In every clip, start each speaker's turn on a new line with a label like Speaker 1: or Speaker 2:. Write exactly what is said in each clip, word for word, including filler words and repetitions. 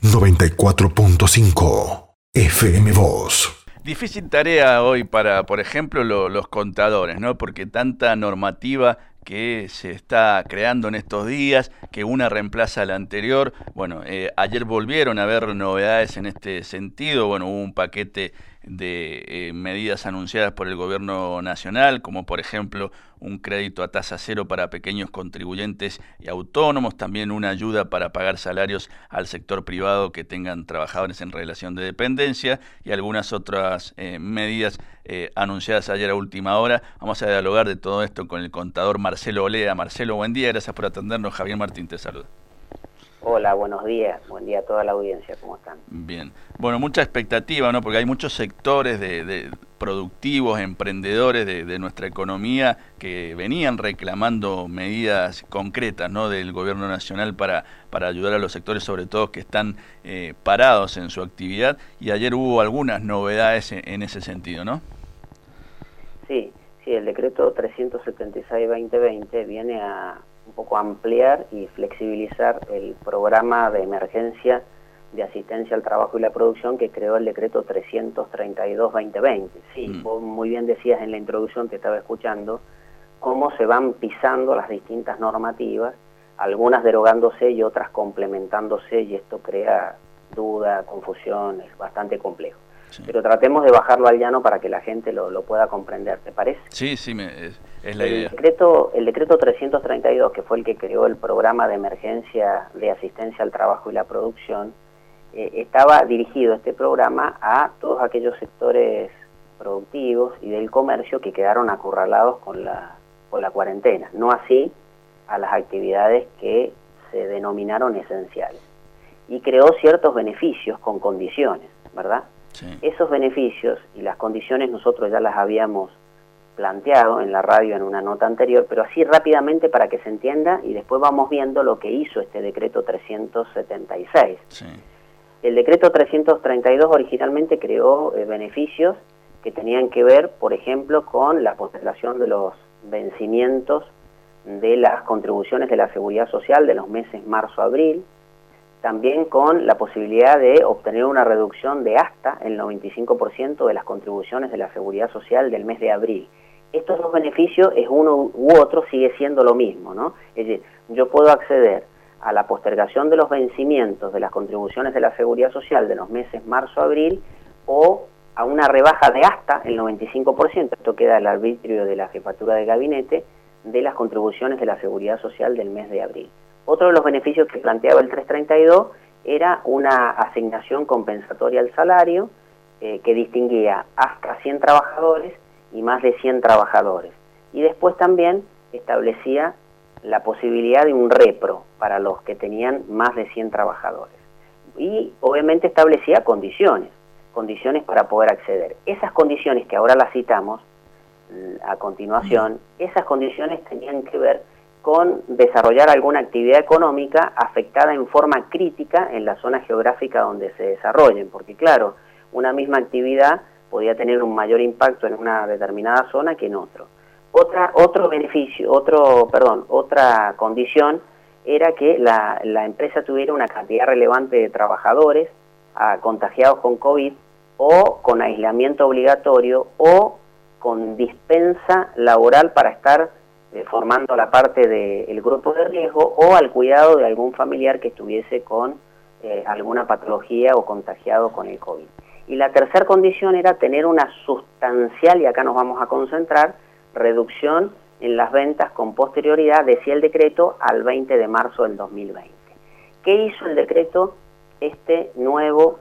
Speaker 1: noventa y cuatro punto cinco F M Voz.
Speaker 2: Difícil tarea hoy para, por ejemplo, lo, los contadores, ¿no? Porque tanta normativa que se está creando en estos días, que una reemplaza a la anterior. Bueno, eh, ayer volvieron a haber novedades en este sentido. Bueno, hubo un paquete de eh, medidas anunciadas por el gobierno nacional, como por ejemplo un crédito a tasa cero para pequeños contribuyentes y autónomos, también una ayuda para pagar salarios al sector privado que tengan trabajadores en relación de dependencia y algunas otras eh, medidas eh, anunciadas ayer a última hora. Vamos a dialogar de todo esto con el contador Marcelo Olea. Marcelo, buen día, gracias por atendernos. Javier Martín te saluda.
Speaker 3: Hola, buenos días. Buen día a toda la audiencia. ¿Cómo están?
Speaker 2: Bien. Bueno, mucha expectativa, ¿no? Porque hay muchos sectores de, de productivos, emprendedores de, de nuestra economía que venían reclamando medidas concretas, ¿no? Del gobierno nacional para, para ayudar a los sectores, sobre todo que están eh, parados en su actividad. Y ayer hubo algunas novedades en, en ese sentido, ¿no?
Speaker 3: Sí, sí. El decreto trescientos setenta y seis barra veinte veinte viene a un poco ampliar y flexibilizar el programa de emergencia de asistencia al trabajo y la producción que creó el decreto trescientos treinta y dos barra veinte veinte. Sí, mm. Vos muy bien decías en la introducción, te estaba escuchando, cómo se van pisando las distintas normativas, algunas derogándose y otras complementándose, y esto crea duda, confusión, es bastante complejo. Sí. Pero tratemos de bajarlo al llano para que la gente lo, lo pueda comprender, ¿te parece?
Speaker 2: Sí, sí, me, es, es la
Speaker 3: el
Speaker 2: idea.
Speaker 3: Decreto, el decreto trescientos treinta y dos, que fue el que creó el programa de emergencia de asistencia al trabajo y la producción, eh, estaba dirigido este programa a todos aquellos sectores productivos y del comercio que quedaron acorralados con la, con la cuarentena, no así a las actividades que se denominaron esenciales. Y creó ciertos beneficios con condiciones, ¿verdad? Sí. Esos beneficios y las condiciones nosotros ya las habíamos planteado en la radio en una nota anterior, pero así rápidamente para que se entienda y después vamos viendo lo que hizo este decreto trescientos setenta y seis. Sí. El decreto trescientos treinta y dos originalmente creó eh, beneficios que tenían que ver, por ejemplo, con la postergación de los vencimientos de las contribuciones de la Seguridad Social de los meses marzo-abril, también con la posibilidad de obtener una reducción de hasta el noventa y cinco por ciento de las contribuciones de la Seguridad Social del mes de abril. Estos dos beneficios, es uno u otro, sigue siendo lo mismo, ¿no? Es decir, yo puedo acceder a la postergación de los vencimientos de las contribuciones de la Seguridad Social de los meses marzo-abril o a una rebaja de hasta el noventa y cinco por ciento, esto queda al arbitrio de la Jefatura de Gabinete, de las contribuciones de la Seguridad Social del mes de abril. Otro de los beneficios que planteaba el trescientos treinta y dos era una asignación compensatoria al salario eh, que distinguía hasta cien trabajadores y más de cien trabajadores. Y después también establecía la posibilidad de un repro para los que tenían más de cien trabajadores. Y obviamente establecía condiciones, condiciones para poder acceder. Esas condiciones que ahora las citamos a continuación, esas condiciones tenían que ver con desarrollar alguna actividad económica afectada en forma crítica en la zona geográfica donde se desarrollen, porque claro, una misma actividad podía tener un mayor impacto en una determinada zona que en otro. Otra, otro beneficio, otro, perdón, otra condición era que la, la empresa tuviera una cantidad relevante de trabajadores a, contagiados con COVID o con aislamiento obligatorio o con dispensa laboral para estar Eh, formando la parte del grupo de riesgo o al cuidado de algún familiar que estuviese con eh, alguna patología o contagiado con el COVID. Y la tercera condición era tener una sustancial, y acá nos vamos a concentrar, reducción en las ventas con posterioridad, decía el decreto, al veinte de marzo del dos mil veinte. ¿Qué hizo el decreto este nuevo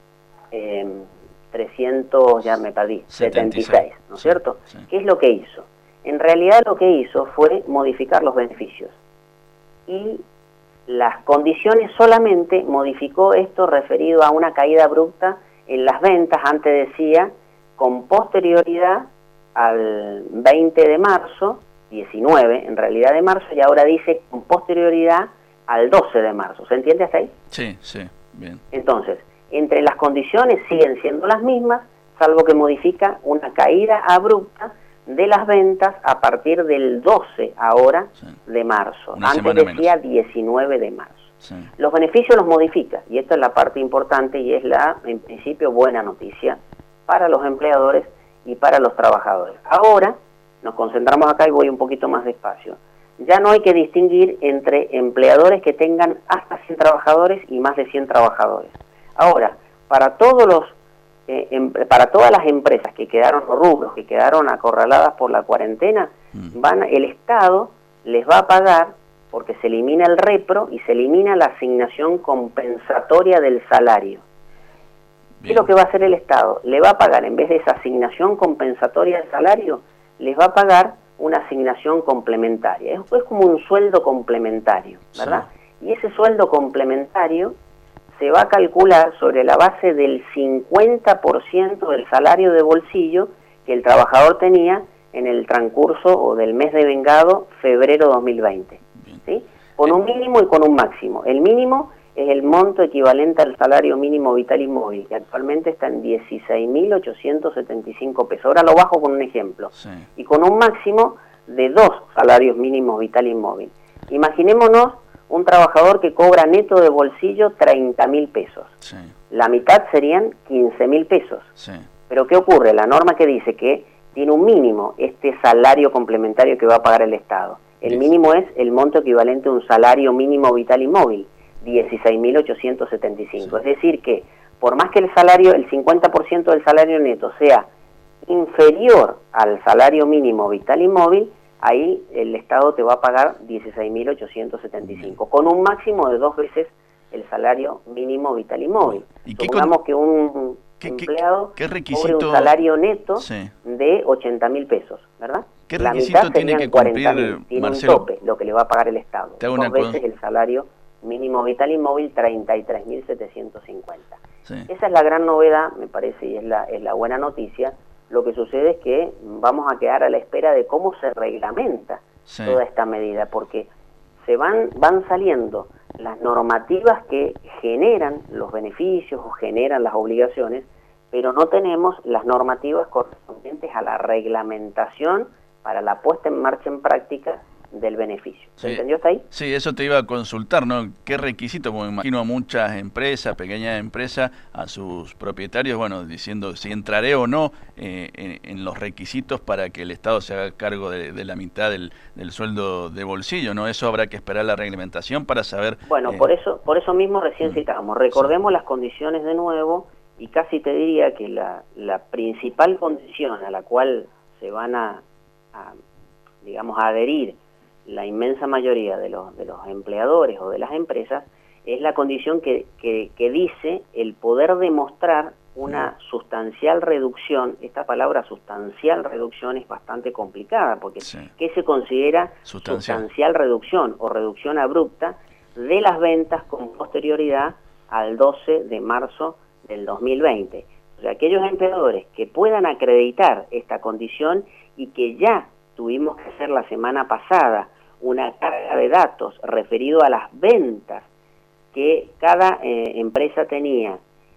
Speaker 3: eh, trescientos, ya me perdí, setenta y seis, ¿no es cierto? Sí. ¿Qué es lo que hizo? En realidad lo que hizo fue modificar los beneficios y las condiciones solamente modificó esto referido a una caída abrupta en las ventas, antes decía con posterioridad al veinte de marzo, diecinueve en realidad de marzo, y ahora dice con posterioridad al doce de marzo. ¿Se entiende hasta ahí?
Speaker 2: Sí, sí, bien.
Speaker 3: Entonces, entre las condiciones siguen siendo las mismas, salvo que modifica una caída abrupta de las ventas a partir del doce ahora sí. de marzo. Una Antes decía menos. diecinueve de marzo.
Speaker 2: Sí.
Speaker 3: Los beneficios los modifica, y esta es la parte importante y es la, en principio, buena noticia para los empleadores y para los trabajadores. Ahora nos concentramos acá y voy un poquito más despacio. Ya no hay que distinguir entre empleadores que tengan hasta cien trabajadores y más de cien trabajadores. Ahora, para todos los eh, em, para todas las empresas que quedaron rubros, que quedaron acorraladas por la cuarentena, mm. van el Estado les va a pagar, porque se elimina el repro y se elimina la asignación compensatoria del salario. Bien. ¿Qué es lo que va a hacer el Estado? Le va a pagar, en vez de esa asignación compensatoria del salario, les va a pagar una asignación complementaria. Es, es como un sueldo complementario, ¿verdad? Sí. Y ese sueldo complementario se va a calcular sobre la base del cincuenta por ciento del salario de bolsillo que el trabajador tenía en el transcurso o del mes de vengado febrero dos mil veinte, ¿sí? Con un mínimo y con un máximo. El mínimo es el monto equivalente al salario mínimo vital y móvil, que actualmente está en dieciséis mil ochocientos setenta y cinco pesos. Ahora lo bajo con un ejemplo. Sí. Y con un máximo de dos salarios mínimos vital y móvil. Imaginémonos un trabajador que cobra neto de bolsillo treinta mil pesos. Sí. La mitad serían quince mil pesos. Sí. Pero ¿qué ocurre? La norma que dice que tiene un mínimo este salario complementario que va a pagar el Estado. El yes. mínimo es el monto equivalente a un salario mínimo vital y móvil, dieciséis mil ochocientos setenta y cinco. Sí. Es decir que, por más que el salario, el cincuenta por ciento del salario neto sea inferior al salario mínimo vital y móvil, ahí el Estado te va a pagar dieciséis mil ochocientos setenta y cinco, mm. con un máximo de dos veces el salario mínimo vital y móvil. ¿Y Supongamos con... que un ¿Qué, empleado qué, qué requisito... cobre un salario neto sí. de ochenta mil pesos, ¿verdad?
Speaker 2: ¿Qué requisito la tiene que cumplir,
Speaker 3: tiene
Speaker 2: Marcelo?
Speaker 3: un tope, lo que le va a pagar el Estado. Dos una veces el salario mínimo vital y móvil, treinta y tres mil setecientos cincuenta. Sí. Esa es la gran novedad, me parece, y es la, es la buena noticia. Lo que sucede es que vamos a quedar a la espera de cómo se reglamenta sí. toda esta medida, porque se van, van saliendo las normativas que generan los beneficios o generan las obligaciones, pero no tenemos las normativas correspondientes a la reglamentación para la puesta en marcha en práctica del beneficio. ¿Se sí. entendió hasta ahí?
Speaker 2: Sí, eso te iba a consultar, ¿no? ¿Qué requisitos? Porque me imagino a muchas empresas, pequeñas empresas, a sus propietarios, bueno, diciendo si entraré o no eh, en, en los requisitos para que el Estado se haga cargo de, de la mitad del, del sueldo de bolsillo, ¿no? Eso habrá que esperar la reglamentación para saber...
Speaker 3: Bueno, eh... por eso por eso mismo recién mm. citamos. Recordemos sí. las condiciones de nuevo, y casi te diría que la, la principal condición a la cual se van a, a digamos, a adherir la inmensa mayoría de los, de los empleadores o de las empresas, es la condición que, que, que dice el poder demostrar una sustancial reducción. Esta palabra sustancial reducción es bastante complicada, porque sí. ¿qué se considera sustancial. sustancial reducción o reducción abrupta de las ventas con posterioridad al doce de marzo del dos mil veinte? O sea, aquellos empleadores que puedan acreditar esta condición y que ya tuvimos que hacer la semana pasada una carga de datos referido a las ventas que cada eh, empresa tenía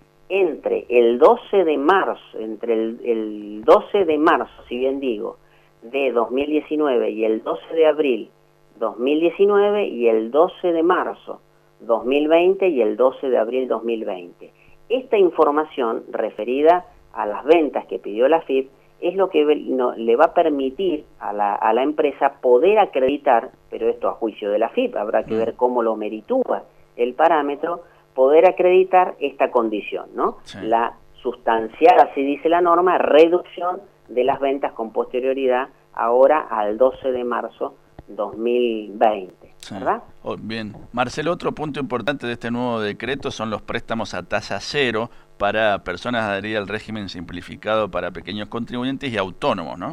Speaker 3: entre el doce de marzo, entre el, el doce de marzo, si bien digo, de dos mil diecinueve y el doce de abril dos mil diecinueve y el doce de marzo dos mil veinte y el doce de abril dos mil veinte. Esta información referida a las ventas que pidió la F I P es lo que no, le va a permitir a la, a la empresa poder acreditar, pero esto a juicio de la F I P, habrá que ver cómo lo meritúa el parámetro, poder acreditar esta condición, ¿no? Sí. La sustancial, así dice la norma, reducción de las ventas con posterioridad ahora al doce de marzo dos mil veinte, ¿verdad?
Speaker 2: Sí. Oh, bien. Marcelo, otro punto importante de este nuevo decreto son los préstamos a tasa cero para personas adheridas al régimen simplificado para pequeños contribuyentes y autónomos, ¿no?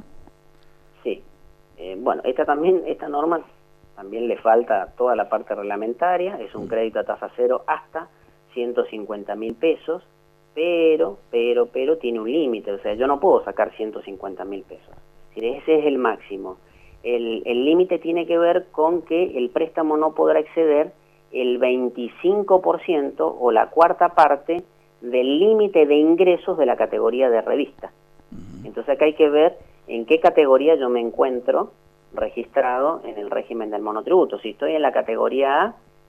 Speaker 3: Sí. Eh, bueno, esta también, esta norma también le falta toda la parte reglamentaria, es un crédito a tasa cero hasta ciento cincuenta mil pesos, pero, pero, pero tiene un límite, o sea, yo no puedo sacar ciento cincuenta mil pesos, ese es el máximo. El límite tiene que ver con que el préstamo no podrá exceder el veinticinco por ciento o la cuarta parte del límite de ingresos de la categoría de revista. Entonces acá hay que ver en qué categoría yo me encuentro registrado en el régimen del monotributo. Si estoy en la categoría A,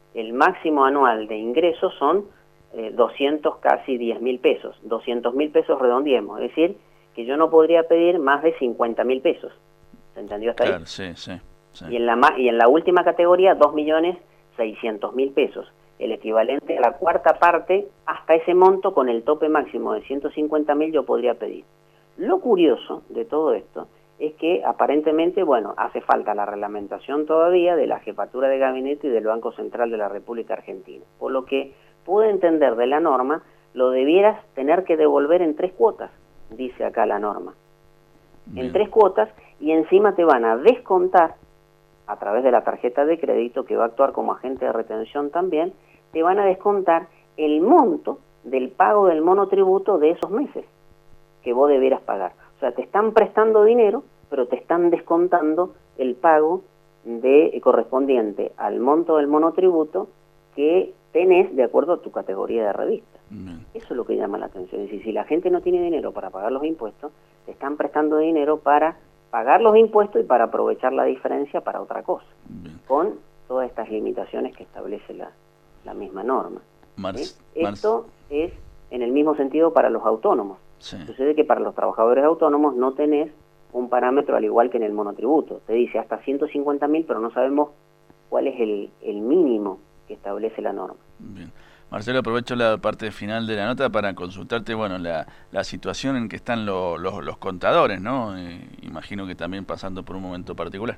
Speaker 3: el máximo anual de ingresos son eh, doscientos, casi diez mil pesos, doscientos mil pesos redondeemos, es decir, que yo no podría pedir más de cincuenta mil pesos. ¿Se entendió hasta
Speaker 2: claro,
Speaker 3: ahí?
Speaker 2: Sí, sí, sí.
Speaker 3: Y en la, y en la última categoría, dos millones seiscientos mil pesos, el equivalente a la cuarta parte, hasta ese monto con el tope máximo de ciento cincuenta mil yo podría pedir. Lo curioso de todo esto es que aparentemente, bueno, hace falta la reglamentación todavía de la Jefatura de Gabinete y del Banco Central de la República Argentina. Por lo que pude entender de la norma, lo debieras tener que devolver en tres cuotas, dice acá la norma. Bien. En tres cuotas, y encima te van a descontar, a través de la tarjeta de crédito, que va a actuar como agente de retención también, te van a descontar el monto del pago del monotributo de esos meses que vos debieras pagar. O sea, te están prestando dinero, pero te están descontando el pago de eh, correspondiente al monto del monotributo que tenés de acuerdo a tu categoría de revista. Bien. Eso es lo que llama la atención. Es decir, si la gente no tiene dinero para pagar los impuestos, te están prestando dinero para pagar los impuestos y para aprovechar la diferencia para otra cosa. Bien. Con todas estas limitaciones que establece la, la misma norma. Mars, ¿Eh? Esto Mars. es en el mismo sentido para los autónomos. Sí. Sucede que para los trabajadores autónomos no tenés un parámetro al igual que en el monotributo. Te dice hasta ciento cincuenta mil, pero no sabemos cuál es el, el mínimo que establece la norma.
Speaker 2: Bien. Marcelo, aprovecho la parte final de la nota para consultarte, bueno, la, la situación en que están lo, lo, los contadores, ¿no? Eh, imagino que también pasando por un momento particular.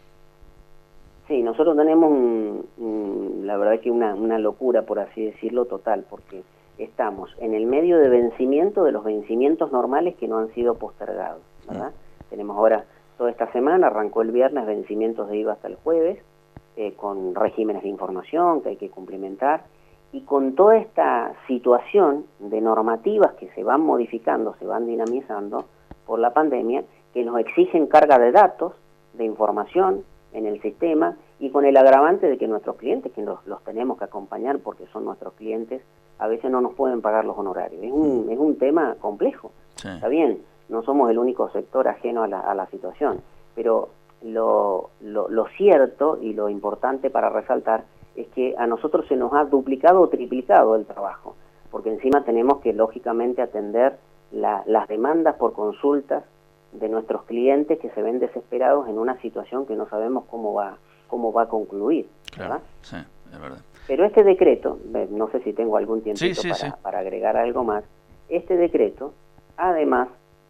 Speaker 3: Sí, nosotros tenemos, un, un, la verdad que una, una locura, por así decirlo, total, porque estamos en el medio de vencimiento de los vencimientos normales que no han sido postergados, ¿verdad? Sí. Tenemos ahora, toda esta semana, arrancó el viernes, vencimientos de I V A hasta el jueves, eh, con regímenes de información que hay que cumplimentar, y con toda esta situación de normativas que se van modificando, se van dinamizando por la pandemia, que nos exigen carga de datos, de información en el sistema, y con el agravante de que nuestros clientes, que los, los tenemos que acompañar porque son nuestros clientes, a veces no nos pueden pagar los honorarios. Es un, es un tema complejo. Sí. Está bien, no somos el único sector ajeno a la, a la situación, pero lo, lo, lo cierto y lo importante para resaltar es que a nosotros se nos ha duplicado o triplicado el trabajo, porque encima tenemos que lógicamente atender la, las demandas por consultas de nuestros clientes que se ven desesperados en una situación que no sabemos cómo va, cómo va a concluir.
Speaker 2: Claro, ¿verdad? Sí, es verdad.
Speaker 3: Pero este decreto, no sé si tengo algún tiempito
Speaker 2: sí, sí,
Speaker 3: para,
Speaker 2: sí.
Speaker 3: para agregar algo más, este decreto, además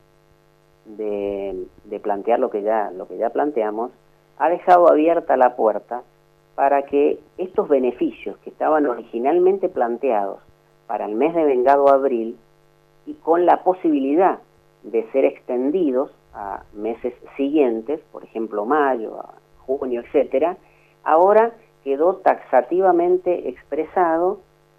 Speaker 3: de, de plantear lo que ya lo que ya planteamos, ha dejado abierta la puerta para que estos beneficios que estaban originalmente planteados para el mes de vengado abril y con la posibilidad de ser extendidos a meses siguientes, por ejemplo mayo, a junio, etcétera, ahora quedó taxativamente expresado,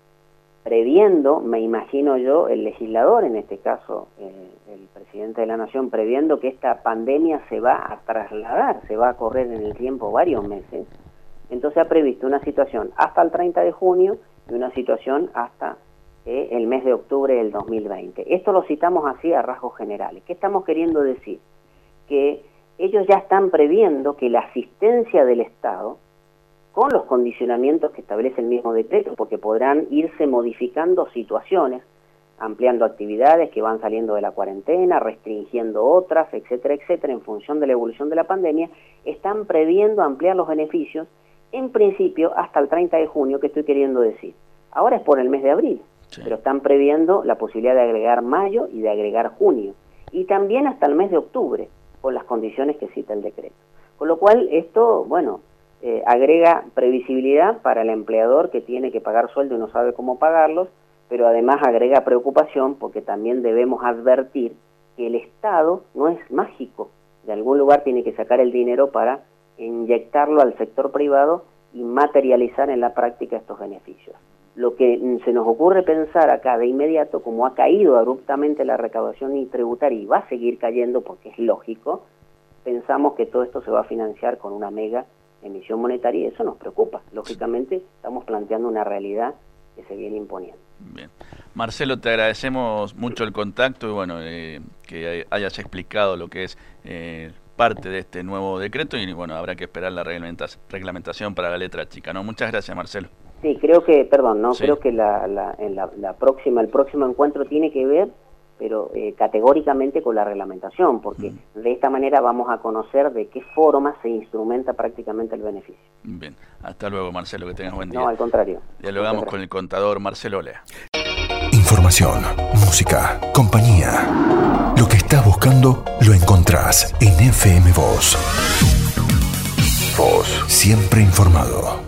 Speaker 3: previendo, me imagino yo, el legislador, en este caso eh, el presidente de la Nación, previendo que esta pandemia se va a trasladar, se va a correr en el tiempo varios meses. Entonces ha previsto una situación hasta el treinta de junio y una situación hasta eh, el mes de octubre del dos mil veinte. Esto lo citamos así a rasgos generales. ¿Qué estamos queriendo decir? Que ellos ya están previendo que la asistencia del Estado, con los condicionamientos que establece el mismo decreto, porque podrán irse modificando situaciones, ampliando actividades que van saliendo de la cuarentena, restringiendo otras, etcétera, etcétera, en función de la evolución de la pandemia, están previendo ampliar los beneficios, en principio hasta el treinta de junio, que estoy queriendo decir. Ahora es por el mes de abril, sí. Pero están previendo la posibilidad de agregar mayo y de agregar junio, y también hasta el mes de octubre, con las condiciones que cita el decreto. Con lo cual, esto, bueno, eh, agrega previsibilidad para el empleador que tiene que pagar sueldo y no sabe cómo pagarlos, pero además agrega preocupación porque también debemos advertir que el Estado no es mágico. De algún lugar tiene que sacar el dinero para inyectarlo al sector privado y materializar en la práctica estos beneficios. Lo que se nos ocurre pensar acá de inmediato, como ha caído abruptamente la recaudación tributaria y va a seguir cayendo porque es lógico, pensamos que todo esto se va a financiar con una mega emisión monetaria y eso nos preocupa. Lógicamente estamos planteando una realidad que se viene imponiendo.
Speaker 2: Bien. Marcelo, te agradecemos mucho el contacto y bueno, eh, que hayas explicado lo que es eh, parte de este nuevo decreto y bueno, habrá que esperar la reglamentación para la letra chica, ¿no? Muchas gracias, Marcelo.
Speaker 3: Sí, creo que, perdón, no,
Speaker 2: Sí.
Speaker 3: creo que la, la, en la, la próxima, el próximo encuentro tiene que ver, pero eh, categóricamente con la reglamentación, porque
Speaker 2: Mm.
Speaker 3: de esta manera vamos a conocer de qué forma se instrumenta prácticamente el beneficio.
Speaker 2: Bien, hasta luego, Marcelo, que tengas buen día.
Speaker 3: No, al contrario.
Speaker 2: Dialogamos
Speaker 3: Muchas
Speaker 2: con el contador Marcelo Olea.
Speaker 1: Información, música, compañía. Lo que estás buscando lo encontrás en F M Voz. Voz, siempre informado.